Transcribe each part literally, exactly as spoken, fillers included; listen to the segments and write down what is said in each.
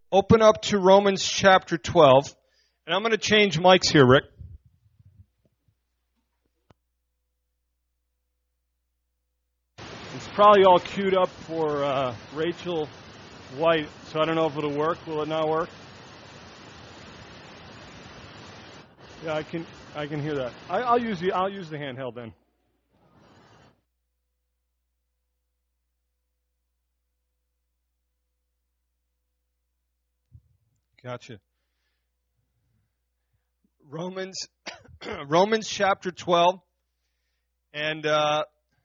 open up to Romans chapter twelve. And I'm going to change mics here, Rick. It's probably all queued up for uh, Rachel White, so I don't know if it'll work. Will it not work? Yeah, I can. I can hear that. I, I'll use the. I'll use the handheld then. Gotcha. Romans, Romans chapter twelve, and uh,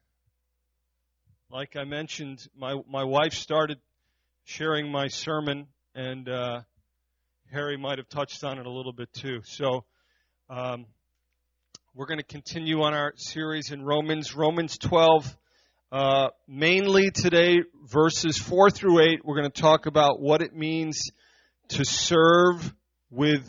like I mentioned, my my wife started sharing my sermon, and uh, Harry might have touched on it a little bit too. So um, we're going to continue on our series in Romans, Romans twelve. Uh, mainly today, verses four through eight. We're going to talk about what it means to serve with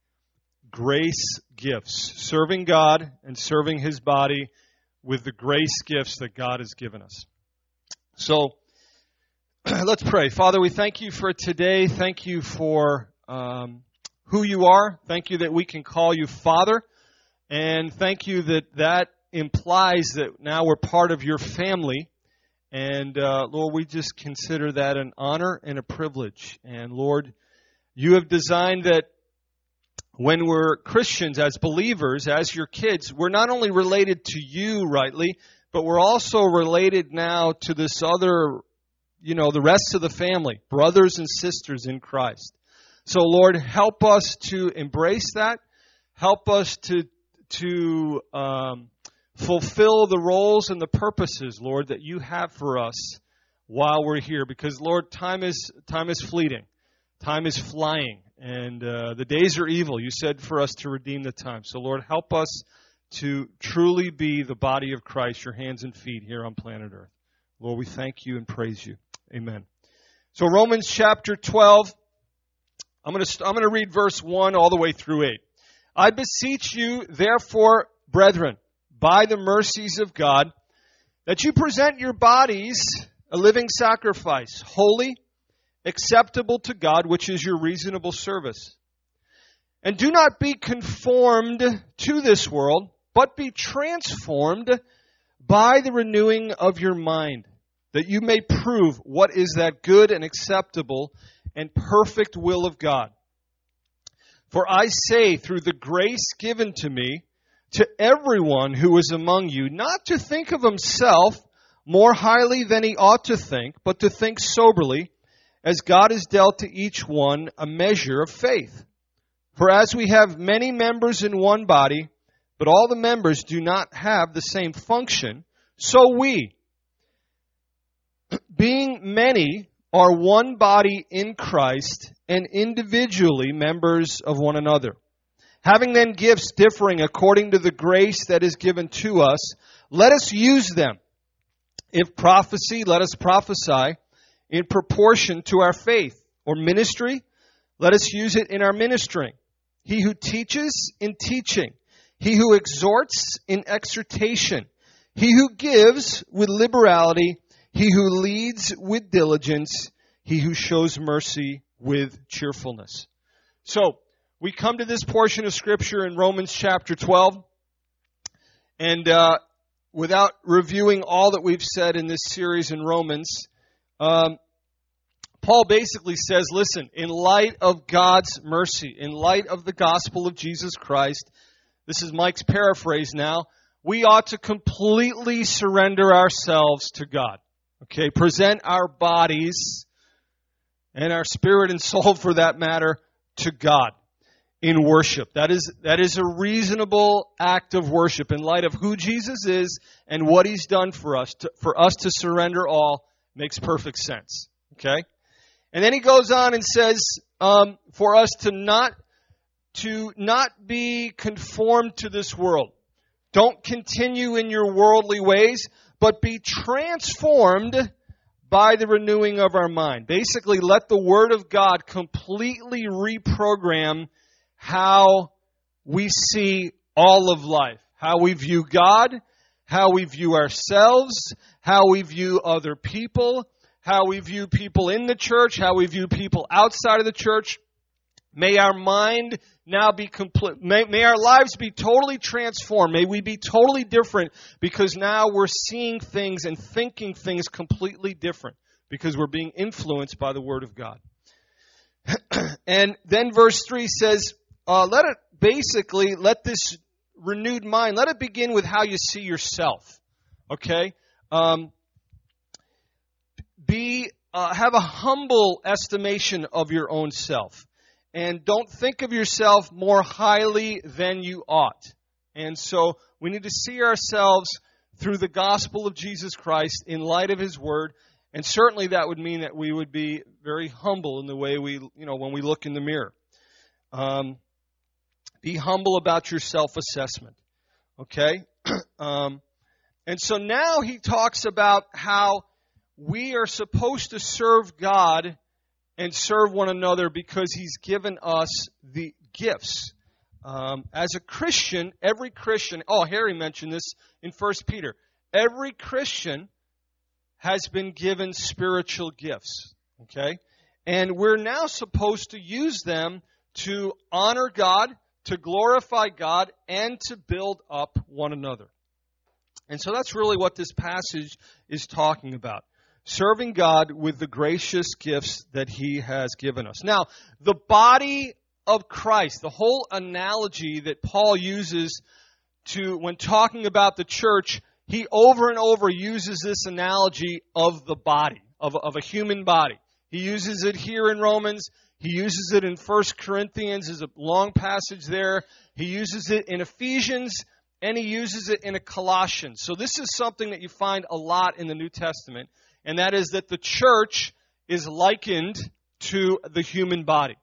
grace gifts, serving God and serving His body with the grace gifts that God has given us. So, let's pray. Father, we thank you for today. Thank you for um, who you are. Thank you that we can call you Father. And thank you that that implies that now we're part of your family. And, uh, Lord, we just consider that an honor and a privilege. And, Lord, you have designed that when we're Christians, as believers, as your kids, we're not only related to you rightly, but we're also related now to this other, you know, the rest of the family, brothers and sisters in Christ. So, Lord, help us to embrace that. Help us to to um, fulfill the roles and the purposes, Lord, that you have for us while we're here. Because, Lord, time is time is fleeting. Time is flying, and uh, the days are evil. You said for us to redeem the time. So, Lord, help us to truly be the body of Christ, your hands and feet here on planet Earth. Lord, we thank you and praise you. Amen. So, Romans chapter twelve, I'm going to I'm going to read verse one all the way through eight. I beseech you, therefore, brethren, by the mercies of God, that you present your bodies a living sacrifice, holy, acceptable to God, which is your reasonable service. And do not be conformed to this world, but be transformed by the renewing of your mind, that you may prove what is that good and acceptable and perfect will of God. For I say, through the grace given to me, to everyone who is among you, not to think of himself more highly than he ought to think, but to think soberly, as God has dealt to each one a measure of faith. For as we have many members in one body, but all the members do not have the same function, so we, being many, are one body in Christ, and individually members of one another. Having then gifts differing according to the grace that is given to us, let us use them. If prophecy, let us prophesy in proportion to our faith. Or ministry, let us use it in our ministering. He who teaches, in teaching. He who exhorts, in exhortation. He who gives, with liberality. He who leads, with diligence. He who shows mercy, with cheerfulness. So, we come to this portion of Scripture in Romans chapter twelve. And uh, without reviewing all that we've said in this series in Romans, Um, Paul basically says, listen, in light of God's mercy, in light of the gospel of Jesus Christ, this is Mike's paraphrase now, we ought to completely surrender ourselves to God. Okay, present our bodies and our spirit and soul, for that matter, to God in worship. That is, that is a reasonable act of worship in light of who Jesus is and what He's done for us. To, for us to surrender all makes perfect sense. Okay? And then he goes on and says, um, for us to not, to not be conformed to this world. Don't continue in your worldly ways, but be transformed by the renewing of our mind. Basically, let the Word of God completely reprogram how we see all of life, how we view God, how we view ourselves, how we view other people, how we view people in the church, how we view people outside of the church. May our mind now be complete. May, may our lives be totally transformed. May we be totally different because now we're seeing things and thinking things completely different because we're being influenced by the Word of God. And then verse three says, uh, let it basically, let this renewed mind, let it begin with how you see yourself. Okay? Um, be, uh, have a humble estimation of your own self. And don't think of yourself more highly than you ought. And so we need to see ourselves through the gospel of Jesus Christ in light of His Word. And certainly that would mean that we would be very humble in the way we, you know, when we look in the mirror. Um, be humble about your self-assessment. Okay? um, and so now he talks about how we are supposed to serve God and serve one another because He's given us the gifts. Um, as a Christian, every Christian, oh, Harry mentioned this in First Peter. Every Christian has been given spiritual gifts. Okay? And we're now supposed to use them to honor God, to glorify God, and to build up one another. And so that's really what this passage is talking about. Serving God with the gracious gifts that He has given us. Now, the body of Christ, the whole analogy that Paul uses to when talking about the church, he over and over uses this analogy of the body, of, of a human body. He uses it here in Romans. He uses it in First Corinthians. There's a long passage there. He uses it in Ephesians, and he uses it in a Colossians. So this is something that you find a lot in the New Testament. And that is that the church is likened to the human body.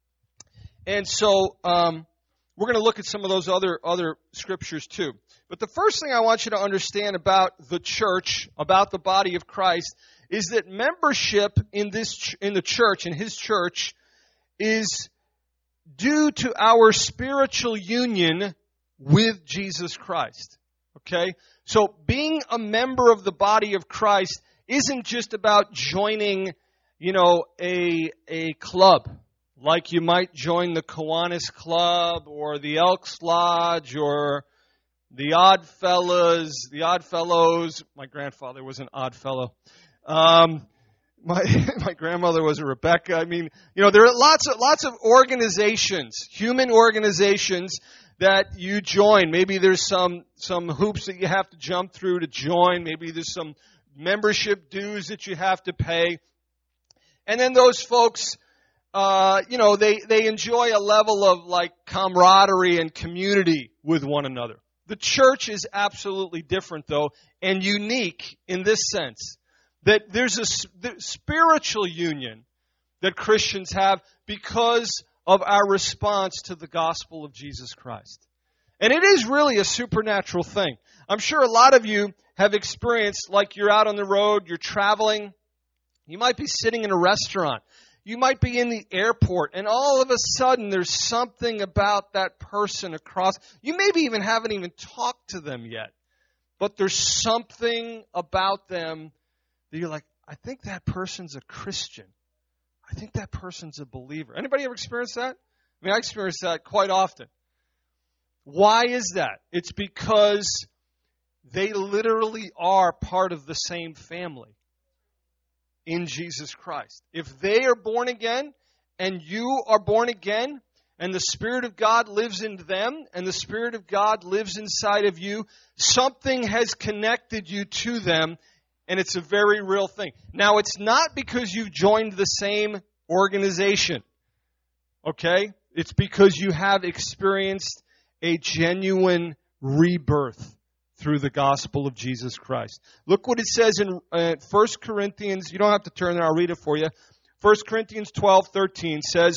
And so um, we're going to look at some of those other, other scriptures too. But the first thing I want you to understand about the church, about the body of Christ, is that membership in this in the church, in His church, is due to our spiritual union with Jesus Christ. Okay? So being a member of the body of Christ isn't just about joining, you know, a a club, like you might join the Kiwanis Club or the Elks Lodge or the Odd Fellas, the Odd Fellows. My grandfather was an odd fellow. Um, my my grandmother was a Rebecca. I mean, you know, there are lots of lots of organizations, human organizations that you join. Maybe there's some some hoops that you have to jump through to join. Maybe there's some membership dues that you have to pay. And then those folks, uh, you know, they, they enjoy a level of like camaraderie and community with one another. The church is absolutely different though, and unique in this sense. That there's a the spiritual union that Christians have because of our response to the gospel of Jesus Christ. And it is really a supernatural thing. I'm sure a lot of you have experienced, like you're out on the road, you're traveling, you might be sitting in a restaurant, you might be in the airport, and all of a sudden there's something about that person across. You maybe even haven't even talked to them yet, but there's something about them that you're like, I think that person's a Christian. I think that person's a believer. Anybody ever experienced that? I mean, I experience that quite often. Why is that? It's because they literally are part of the same family in Jesus Christ. If they are born again and you are born again and the Spirit of God lives in them and the Spirit of God lives inside of you, something has connected you to them, and it's a very real thing. Now, it's not because you've joined the same organization, okay? It's because you have experienced a genuine rebirth through the gospel of Jesus Christ. Look what it says in uh, First Corinthians. You don't have to turn there. I'll read it for you. First Corinthians twelve thirteen says,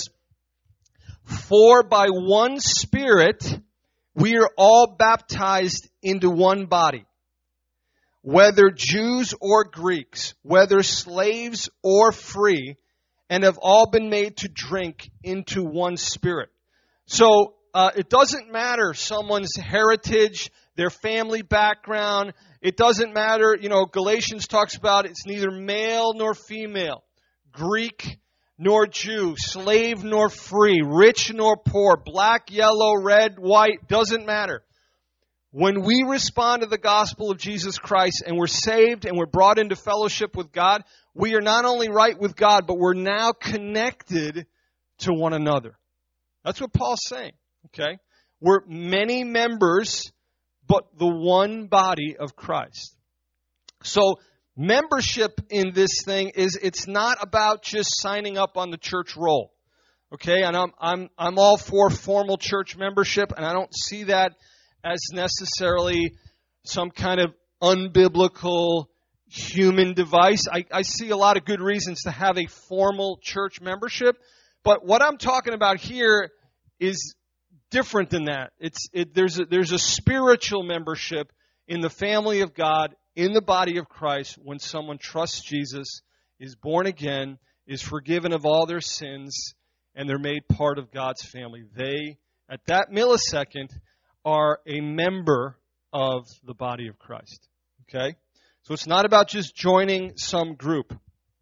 "For by one Spirit we are all baptized into one body, whether Jews or Greeks, whether slaves or free, and have all been made to drink into one Spirit." So uh, it doesn't matter someone's heritage, their family background. It doesn't matter, you know, Galatians talks about it's neither male nor female, Greek nor Jew, slave nor free, rich nor poor, black, yellow, red, white, doesn't matter. When we respond to the gospel of Jesus Christ and we're saved and we're brought into fellowship with God, we are not only right with God, but we're now connected to one another. That's what Paul's saying, okay? We're many members, but the one body of Christ. So membership in this thing is, it's not about just signing up on the church roll, okay? And I'm I'm I'm all for formal church membership, and I don't see that as necessarily some kind of unbiblical human device. I, I see a lot of good reasons to have a formal church membership, but what I'm talking about here is different than that. It's it, there's a, there's a spiritual membership in the family of God, in the body of Christ, when someone trusts Jesus, is born again, is forgiven of all their sins, and they're made part of God's family. They, at that millisecond, are a member of the body of Christ. Okay? So it's not about just joining some group.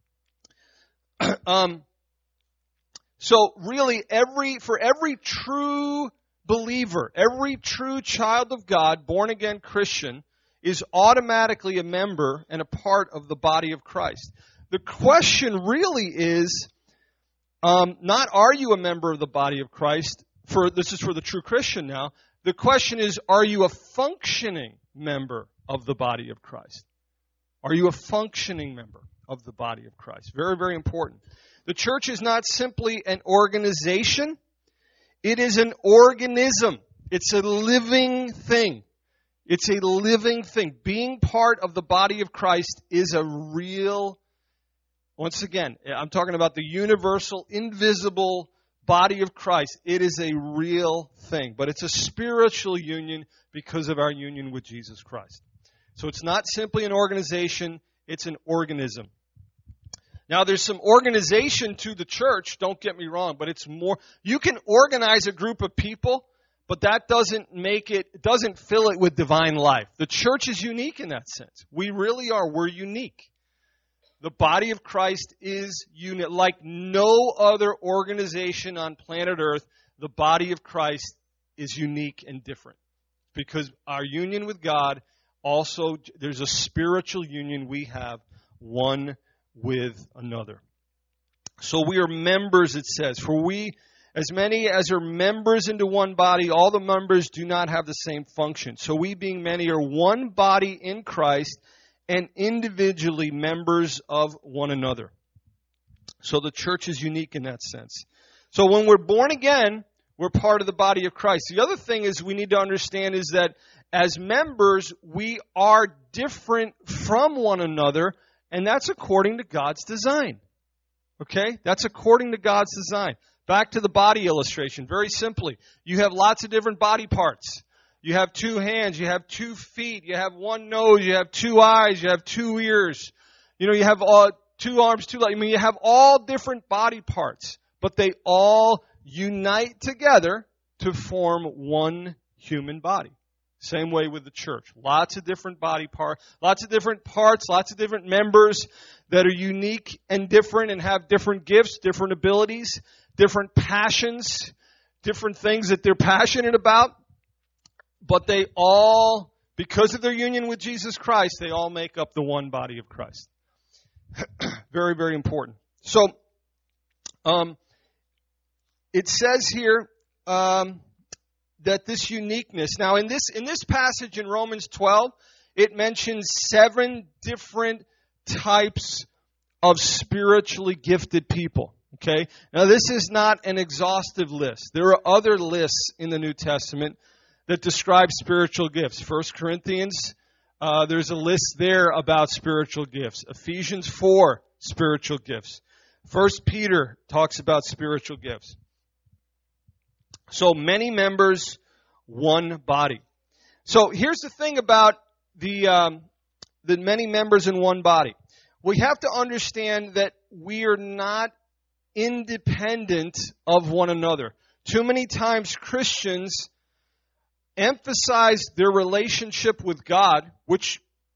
um, so really, every for every true believer, every true child of God, born-again Christian, is automatically a member and a part of the body of Christ. The question really is um, not are you a member of the body of Christ? For this is for the true Christian now. The question is, are you a functioning member of the body of Christ? Are you a functioning member of the body of Christ? Very, very important. The church is not simply an organization. It is an organism. It's a living thing. It's a living thing. Being part of the body of Christ is a real, once again, I'm talking about the universal, invisible body of Christ. It is a real thing, but it's a spiritual union because of our union with Jesus Christ. So it's not simply an organization, it's an organism. Now there's some organization to the church, don't get me wrong, but it's more, you can organize a group of people, but that doesn't make it, doesn't fill it with divine life. The church is unique in that sense. We really are, we're unique. The body of Christ is unique. Like no other organization on planet Earth, the body of Christ is unique and different. Because our union with God, also, there's a spiritual union we have, one with another. So we are members, it says. For we, as many as are members into one body, all the members do not have the same function. So we, being many, are one body in Christ, and individually members of one another. So the church is unique in that sense. So when we're born again, we're part of the body of Christ. The other thing is we need to understand is that as members, we are different from one another, and that's according to God's design. Okay? That's according to God's design. Back to the body illustration. Very simply, you have lots of different body parts. You have two hands, you have two feet, you have one nose, you have two eyes, you have two ears. You know, you have all, two arms, two legs. I mean, you have all different body parts, but they all unite together to form one human body. Same way with the church. Lots of different body parts, lots of different parts, lots of different members that are unique and different and have different gifts, different abilities, different passions, different things that they're passionate about. But they all, because of their union with Jesus Christ, they all make up the one body of Christ. Very, very important. So, um, it says here um, that this uniqueness. Now, in this in this passage in Romans twelve, it mentions seven different types of spiritually gifted people. Okay. Now, this is not an exhaustive list. There are other lists in the New Testament that describe spiritual gifts. First Corinthians, uh, there's a list there about spiritual gifts. Ephesians four, spiritual gifts. First Peter talks about spiritual gifts. So many members, one body. So here's the thing about the um, the many members in one body. We have to understand that we are not independent of one another. Too many times Christians emphasize their relationship with God, which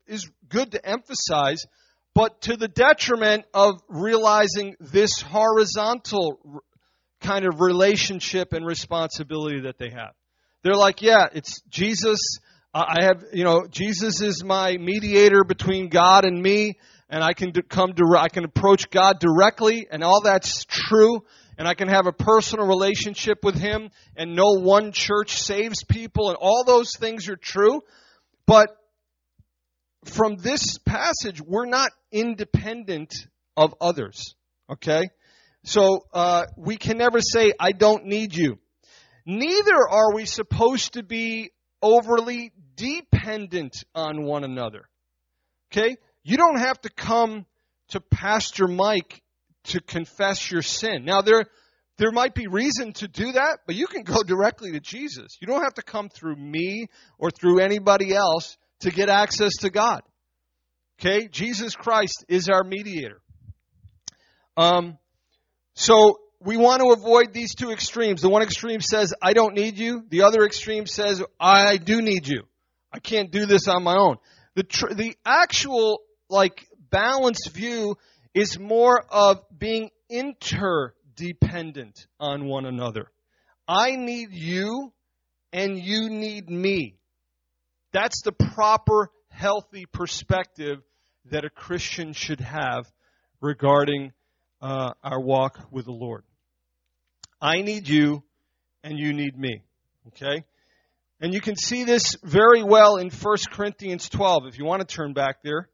is good to emphasize, but to the detriment of realizing this horizontal kind of relationship and responsibility that they have. They're like, yeah, it's Jesus. I have, you know, Jesus is my mediator between God and me, and I can come to, I can approach God directly, and all that's true, and I can have a personal relationship with Him, and no one church saves people, and all those things are true. But from this passage, we're not independent of others, okay? So uh, we can never say, I don't need you. Neither are we supposed to be overly dependent on one another. Okay? You don't have to come to Pastor Mike to confess your sin. Now, there, there might be reason to do that, but you can go directly to Jesus. You don't have to come through me or through anybody else to get access to God. Okay? Jesus Christ is our mediator. Um, so, we want to avoid these two extremes. The one extreme says, I don't need you. The other extreme says, I do need you. I can't do this on my own. The tr- the actual, like, balanced view is more of being interdependent on one another. I need you, and you need me. That's the proper, healthy perspective that a Christian should have regarding Uh, our walk with the Lord. I need you, and you need me. Okay? And you can see this very well in First Corinthians twelve, if you want to turn back there.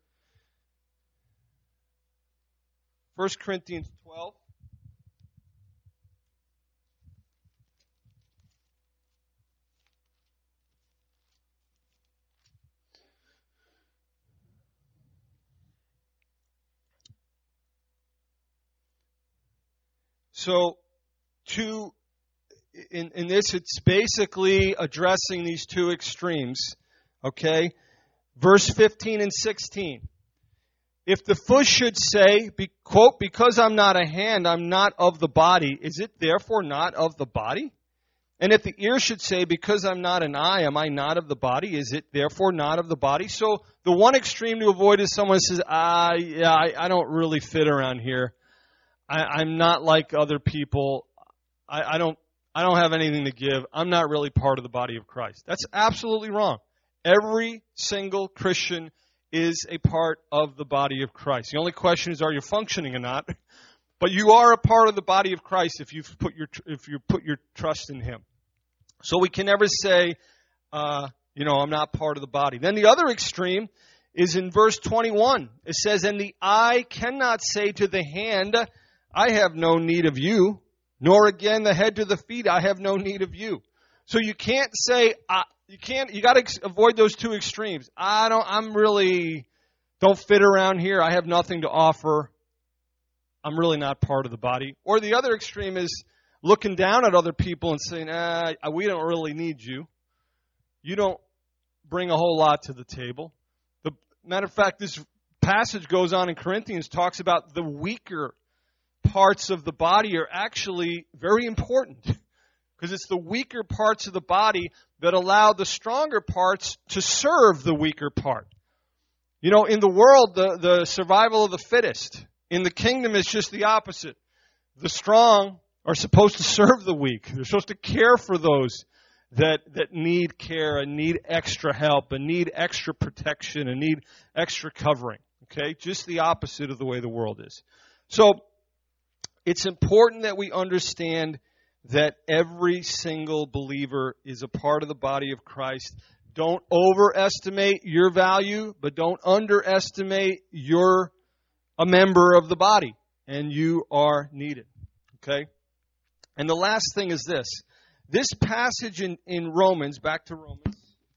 First Corinthians twelve. So, to in, in this, it's basically addressing these two extremes. Okay? Verse fifteen and sixteen. If the foot should say, be, quote, because I'm not a hand, I'm not of the body, is it therefore not of the body? And if the ear should say, because I'm not an eye, am I not of the body, is it therefore not of the body? So, the one extreme to avoid is someone who says, ah, yeah, I, I don't really fit around here. I, I'm not like other people. I, I don't I don't have anything to give. I'm not really part of the body of Christ. That's absolutely wrong. Every single Christian is a part of the body of Christ. The only question is, are you functioning or not? But you are a part of the body of Christ if you've put your if you put your trust in Him. So we can never say, uh, you know, I'm not part of the body. Then the other extreme is in verse twenty-one. It says, and the eye cannot say to the hand, I have no need of you, nor again the head to the feet, I have no need of you. So you can't say, uh, you can't, you got to ex- avoid those two extremes. I don't, I'm really, don't fit around here. I have nothing to offer. I'm really not part of the body. Or the other extreme is looking down at other people and saying, ah, we don't really need you. You don't bring a whole lot to the table. The matter of fact, this passage goes on in Corinthians, talks about the weaker parts of the body are actually very important because it's the weaker parts of the body that allow the stronger parts to serve the weaker part. You know, in the world, the, the survival of the fittest. In the kingdom, it's just the opposite. The strong are supposed to serve the weak. They're supposed to care for those that, that need care and need extra help and need extra protection and need extra covering. Okay? Just the opposite of the way the world is. So, it's important that we understand that every single believer is a part of the body of Christ. Don't overestimate your value, but don't underestimate you're a member of the body, and you are needed. Okay? And the last thing is this. This passage in, in Romans, back to Romans,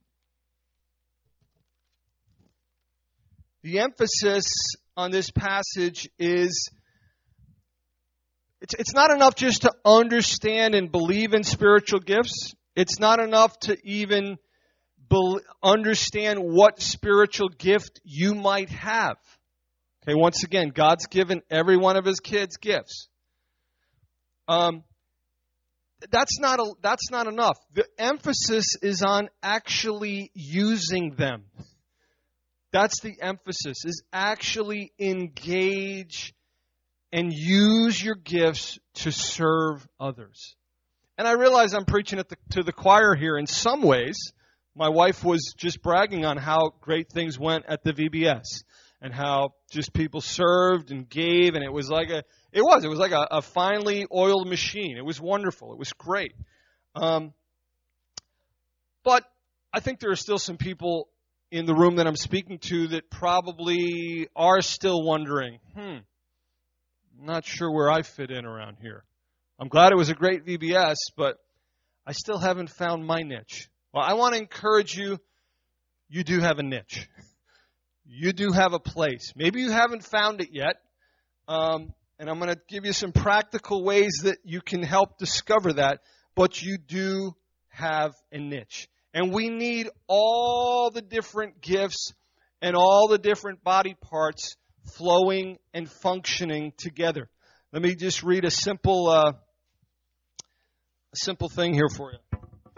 the emphasis on this passage is It's, it's not enough just to understand and believe in spiritual gifts. It's not enough to even be, understand what spiritual gift you might have. Okay, once again, God's given every one of His kids gifts. Um, that's not a, that's not enough. The emphasis is on actually using them. That's the emphasis, is actually engage and use your gifts to serve others. And I realize I'm preaching at the, to the choir here in some ways. My wife was just bragging on how great things went at the V B S and how just people served and gave, and it was like a, it was, it was like a, a finely oiled machine. It was wonderful. It was great. Um, but I think there are still some people in the room that I'm speaking to that probably are still wondering, hmm, I'm not sure where I fit in around here. I'm glad it was a great V B S, but I still haven't found my niche. Well, I want to encourage you, you do have a niche. You do have a place. Maybe you haven't found it yet, um, and I'm going to give you some practical ways that you can help discover that, but you do have a niche. And we need all the different gifts and all the different body parts flowing and functioning together. Let me just read a simple, uh, a simple thing here for you.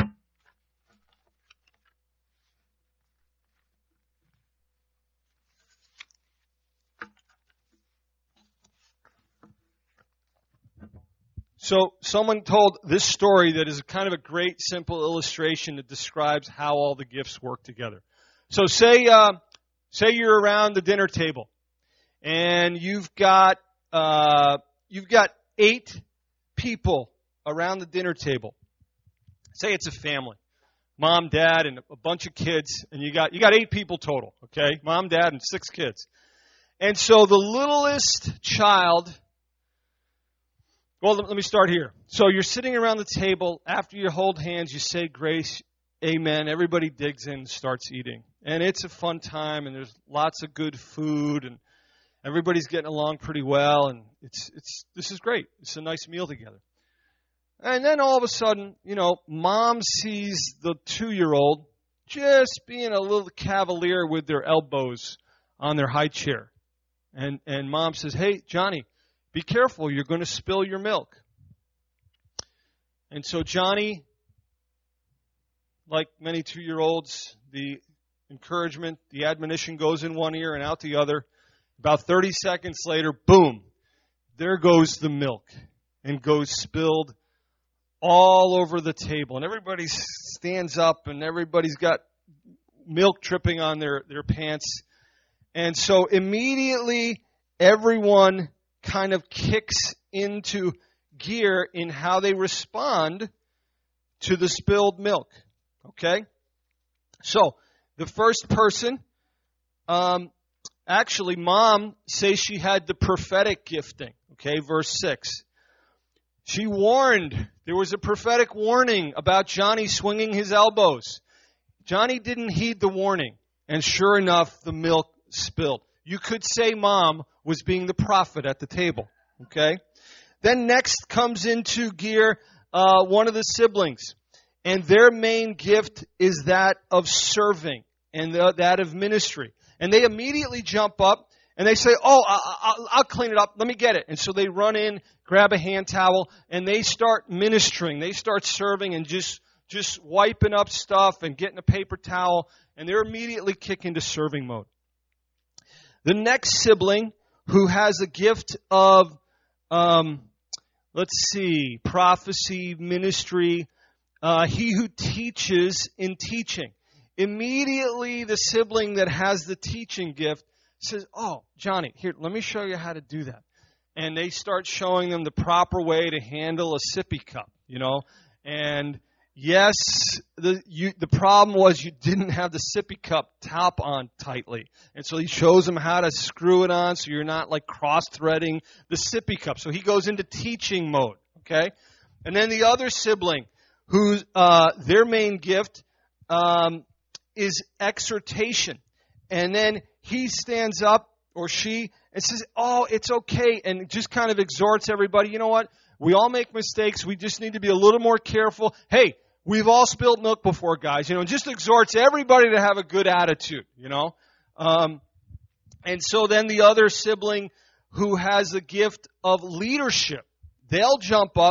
So someone told this story that is kind of a great, simple illustration that describes how all the gifts work together. So say, uh, say you're around the dinner table, and you've got uh, you've got eight people around the dinner table. Say it's a family, mom, dad, and a bunch of kids, and you got you got eight people total. Okay, mom, dad, and six kids. And so the littlest child. Well, let me start here. So you're sitting around the table. After you hold hands, you say grace, amen. Everybody digs in and starts eating. And it's a fun time, and there's lots of good food, and everybody's getting along pretty well, and it's it's this is great. It's a nice meal together. And then all of a sudden, you know, mom sees the two-year-old just being a little cavalier with their elbows on their high chair. And and mom says, hey, Johnny, be careful, you're going to spill your milk. And so Johnny, like many two-year-olds, the encouragement, the admonition goes in one ear and out the other. About thirty seconds later, boom, there goes the milk and goes spilled all over the table. And everybody stands up and everybody's got milk dripping on their, their pants. And so immediately everyone kind of kicks into gear in how they respond to the spilled milk. Okay? So, the first person, um, actually, mom says she had the prophetic gifting. Okay, verse six. She warned, there was a prophetic warning about Johnny swinging his elbows. Johnny didn't heed the warning, and sure enough, the milk spilled. You could say mom was being the prophet at the table, okay? Then next comes into gear uh, one of the siblings, and their main gift is that of serving and the, that of ministry. And they immediately jump up and they say, oh, I'll, I'll clean it up. Let me get it. And so they run in, grab a hand towel, and they start ministering. They start serving and just, just wiping up stuff and getting a paper towel, and they're immediately kicked into serving mode. The next sibling, who has a gift of, um, let's see, prophecy, ministry, uh, he who teaches in teaching. Immediately, the sibling that has the teaching gift says, oh, Johnny, here, let me show you how to do that. And they start showing them the proper way to handle a sippy cup, you know. And yes, the you, the problem was you didn't have the sippy cup top on tightly. And so he shows them how to screw it on so you're not like cross-threading the sippy cup. So he goes into teaching mode, okay? And then the other sibling, who's uh, their main gift um, is exhortation. And then he stands up, or she, and says, oh, it's okay, and just kind of exhorts everybody. You know what? We all make mistakes. We just need to be a little more careful. Hey, we've all spilled milk before, guys. You know, just exhorts everybody to have a good attitude, you know. Um, and so then the other sibling who has the gift of leadership, they'll jump up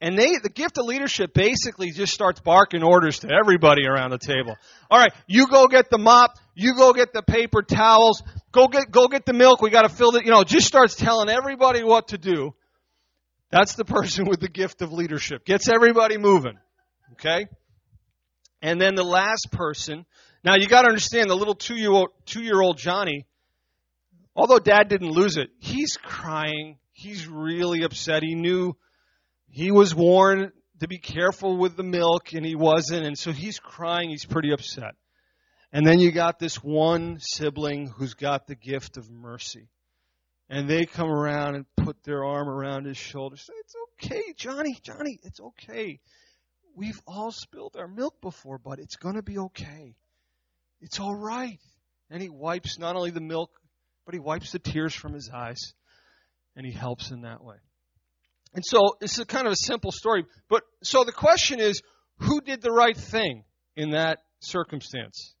And they, the gift of leadership basically just starts barking orders to everybody around the table. All right, you go get the mop, you go get the paper towels, go get, go get the milk, we gotta fill it, you know, just starts telling everybody what to do. That's the person with the gift of leadership. Gets everybody moving. Okay? And then the last person, now you gotta understand the little two-year-old, two-year-old Johnny, although Dad didn't lose it, he's crying, he's really upset, he knew he was warned to be careful with the milk, and he wasn't, and so he's crying, he's pretty upset. And then you got this one sibling who's got the gift of mercy. And they come around and put their arm around his shoulder. Say, it's okay, Johnny, Johnny, it's okay. We've all spilled our milk before, but it's going to be okay. It's all right. And he wipes not only the milk, but he wipes the tears from his eyes. And he helps in that way. And so this is kind of a simple story. But so the question is, who did the right thing in that circumstance?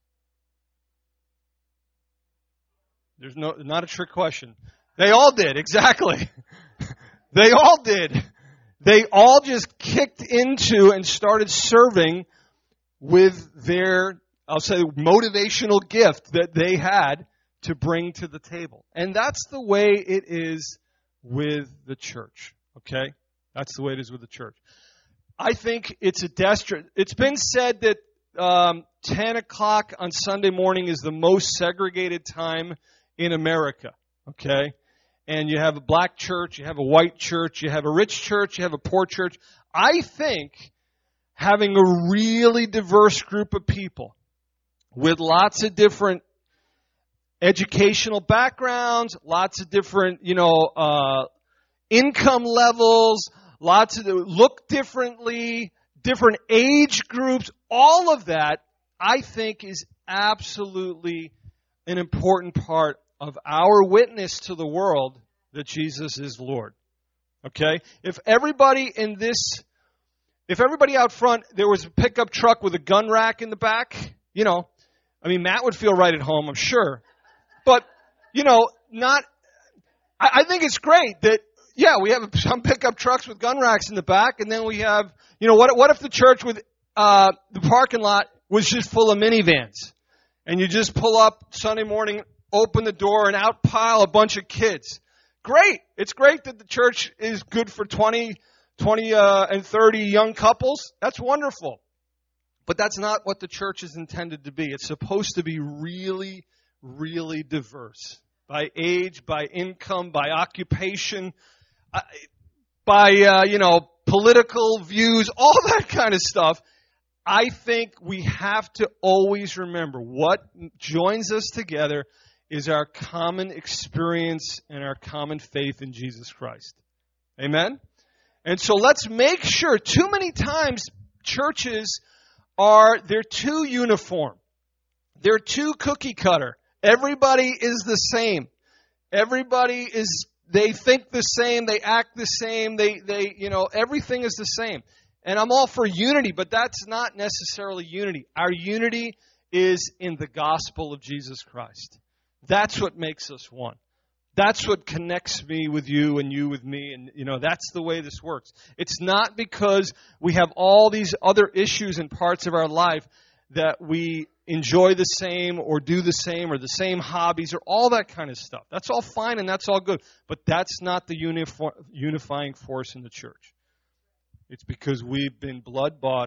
There's no, not a trick question. They all did, exactly. They all did. They all just kicked into and started serving with their, I'll say, motivational gift that they had to bring to the table. And that's the way it is with the church. Okay? That's the way it is with the church. I think it's a desperate, it's been said that um, ten o'clock on Sunday morning is the most segregated time in America. Okay? And you have a black church, you have a white church, you have a rich church, you have a poor church. I think having a really diverse group of people with lots of different educational backgrounds, lots of different, you know, uh, income levels, lots of, look differently, different age groups, all of that, I think, is absolutely an important part of our witness to the world that Jesus is Lord. Okay? If everybody in this, if everybody out front, there was a pickup truck with a gun rack in the back, you know, I mean, Matt would feel right at home, I'm sure. But, you know, not, I, I think it's great that, yeah, we have some pickup trucks with gun racks in the back, and then we have, you know, what what if the church with uh the parking lot was just full of minivans? And you just pull up Sunday morning, open the door, and out pile a bunch of kids. Great. It's great that the church is good for twenty, twenty uh, and thirty young couples. That's wonderful. But that's not what the church is intended to be. It's supposed to be really, really diverse. By age, by income, by occupation, uh, by, uh, you know, political views, all that kind of stuff. I think we have to always remember what joins us together is our common experience and our common faith in Jesus Christ. Amen? And so let's make sure, too many times churches are, they're too uniform. They're too cookie cutter. Everybody is the same. Everybody is, they think the same, they act the same, they, they, you know, everything is the same. And I'm all for unity, but that's not necessarily unity. Our unity is in the gospel of Jesus Christ. That's what makes us one. That's what connects me with you and you with me. And, you know, that's the way this works. It's not because we have all these other issues and parts of our life that we enjoy the same or do the same or the same hobbies or all that kind of stuff. That's all fine and that's all good. But that's not the uniform, unifying force in the church. It's because we've been blood bought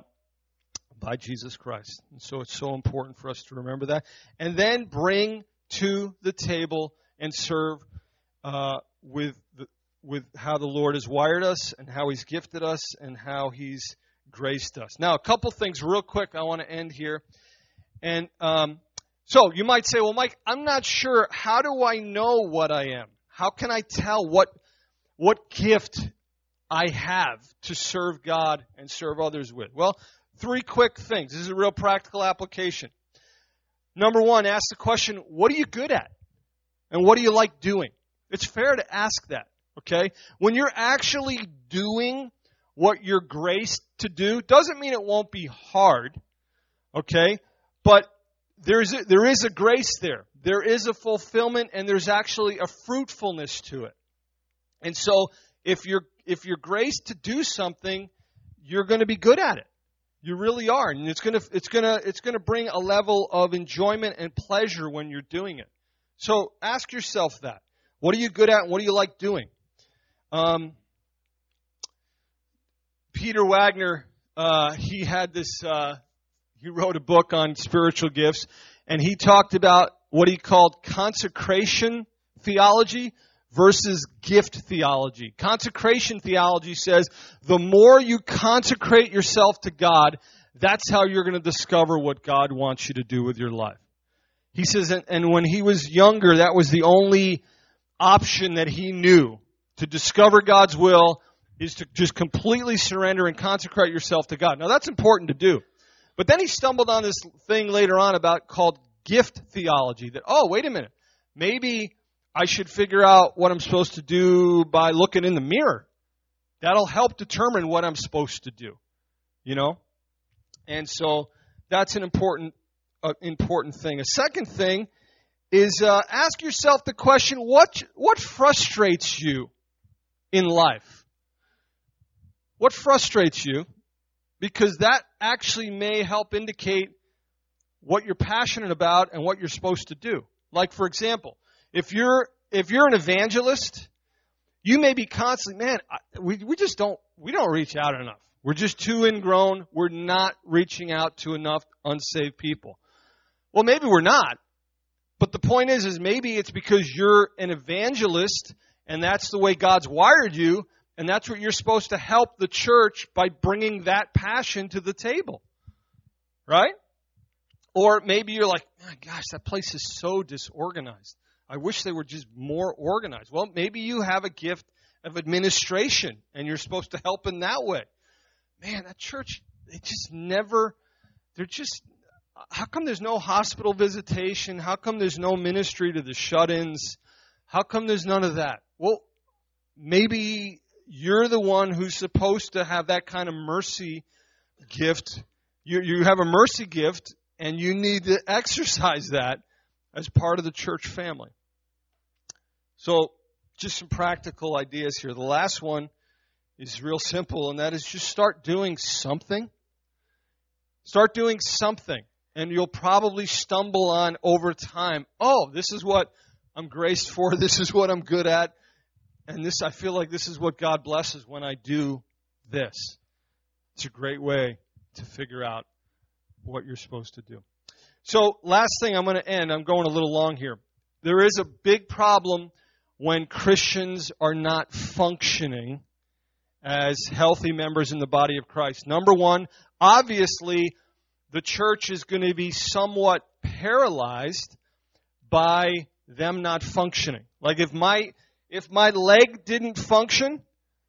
by Jesus Christ. And so it's so important for us to remember that. And then bring to the table and serve uh, with the, with how the Lord has wired us and how He's gifted us and how He's graced us. Now, a couple things real quick I want to end here. And um, so you might say, well, Mike, I'm not sure. How do I know what I am? How can I tell what what gift I have to serve God and serve others with? Well, three quick things. This is a real practical application. Number one, ask the question, what are you good at? And what do you like doing? It's fair to ask that, okay? When you're actually doing what you're graced to do, doesn't mean it won't be hard, okay? But there's a, there is a grace there. There is a fulfillment, and there's actually a fruitfulness to it. And so if you're if you're graced to do something, you're going to be good at it. You really are. And it's going to, it's going to, it's going to bring a level of enjoyment and pleasure when you're doing it. So ask yourself that. What are you good at and what do you like doing? Um, Peter Wagner, uh, he had this, uh, he wrote a book on spiritual gifts, and he talked about what he called consecration theology versus gift theology. Consecration theology says the more you consecrate yourself to God, that's how you're going to discover what God wants you to do with your life. He says, and, and when he was younger, that was the only option that he knew to discover God's will, is to just completely surrender and consecrate yourself to God. Now, that's important to do. But then he stumbled on this thing later on about called gift theology, that, oh, wait a minute, maybe I should figure out what I'm supposed to do by looking in the mirror. That'll help determine what I'm supposed to do, you know? And so that's an important uh, important thing. A second thing is uh, ask yourself the question, what what frustrates you in life? What frustrates you? Because that actually may help indicate what you're passionate about and what you're supposed to do. Like, for example, if you're if you're an evangelist, you may be constantly, man, we we just don't we don't reach out enough. We're just too ingrown. We're not reaching out to enough unsaved people. Well, maybe we're not. But the point is, is maybe it's because you're an evangelist and that's the way God's wired you, and that's what you're supposed to help the church by bringing that passion to the table. Right? Or maybe you're like, oh, gosh, that place is so disorganized. I wish they were just more organized. Well, maybe you have a gift of administration and you're supposed to help in that way. Man, that church, they just never, they're just, how come there's no hospital visitation? How come there's no ministry to the shut-ins? How come there's none of that? Well, maybe you're the one who's supposed to have that kind of mercy gift. You, you have a mercy gift, and you need to exercise that as part of the church family. So, just some practical ideas here. The last one is real simple, and that is just start doing something. Start doing something, and you'll probably stumble on over time, oh, this is what I'm graced for, this is what I'm good at, and this I feel like this is what God blesses when I do this. It's a great way to figure out what you're supposed to do. So, last thing, I'm going to end. I'm going a little long here. There is a big problem when Christians are not functioning as healthy members in the body of Christ. Number one, obviously, the church is going to be somewhat paralyzed by them not functioning. Like if my if my leg didn't function,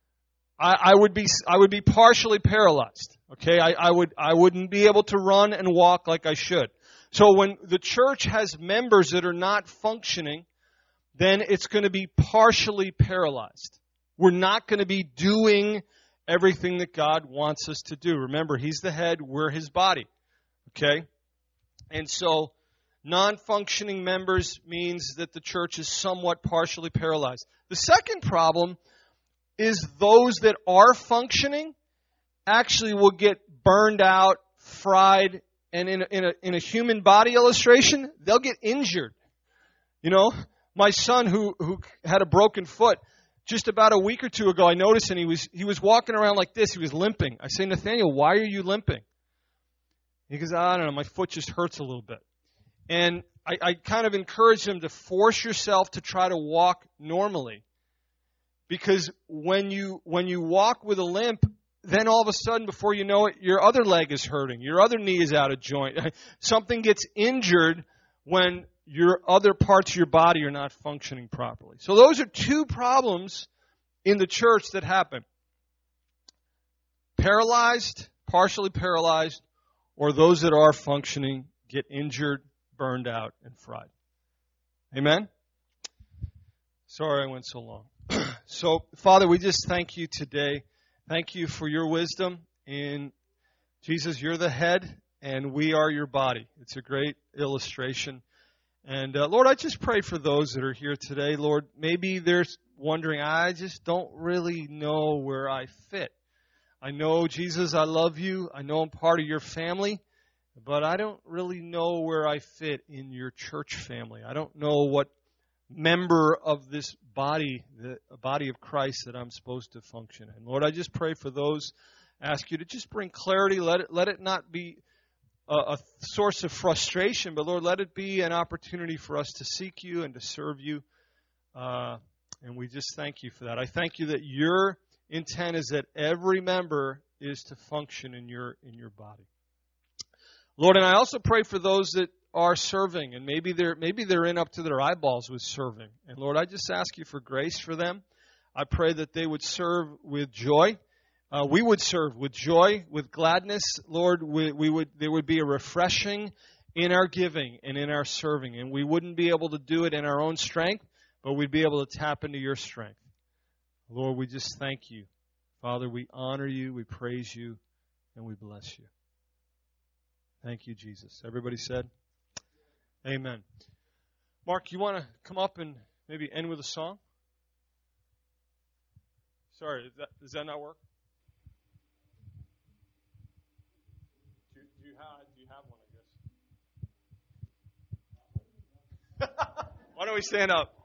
I, I would be I would be partially paralyzed. Okay, I, I would I wouldn't be able to run and walk like I should. So when the church has members that are not functioning, then it's going to be partially paralyzed. We're not going to be doing everything that God wants us to do. Remember, He's the head, we're His body. Okay? And so, non-functioning members means that the church is somewhat partially paralyzed. The second problem is those that are functioning actually will get burned out, fried, and in a, in a, in a human body illustration, they'll get injured. You know, my son who, who had a broken foot, just about a week or two ago, I noticed and he was he was walking around like this. He was limping. I say, Nathaniel, why are you limping? He goes, I don't know, my foot just hurts a little bit. And I, I kind of encouraged him to force yourself to try to walk normally. Because when you when you walk with a limp, then all of a sudden, before you know it, your other leg is hurting. Your other knee is out of joint. Something gets injured when your other parts of your body are not functioning properly. So those are two problems in the church that happen. Paralyzed, partially paralyzed, or those that are functioning get injured, burned out, and fried. Amen? Sorry I went so long. So, Father, we just thank you today. Thank you for your wisdom. In Jesus, you're the head, and we are your body. It's a great illustration. And, uh, Lord, I just pray for those that are here today. Lord, maybe they're wondering, I just don't really know where I fit. I know, Jesus, I love you. I know I'm part of your family, but I don't really know where I fit in your church family. I don't know what member of this body, the body of Christ, that I'm supposed to function in. Lord, I just pray for those, ask you to just bring clarity. Let it, let it not be a, a source of frustration, but Lord, let it be an opportunity for us to seek you and to serve you. Uh, and we just thank you for that. I thank you that your intent is that every member is to function in your in your body. Lord, and I also pray for those that are serving, and maybe they're maybe they're in up to their eyeballs with serving. And Lord, I just ask you for grace for them. I pray that they would serve with joy. Uh, we would serve with joy, with gladness. Lord, we, we would there would be a refreshing in our giving and in our serving, and we wouldn't be able to do it in our own strength, but we'd be able to tap into your strength. Lord, we just thank you. Father, we honor you, we praise you, and we bless you. Thank you, Jesus. Everybody said? Amen. Mark, you want to come up and maybe end with a song? Sorry, does that, does that not work? Do, do, you have, do you have one, I guess? Why don't we stand up?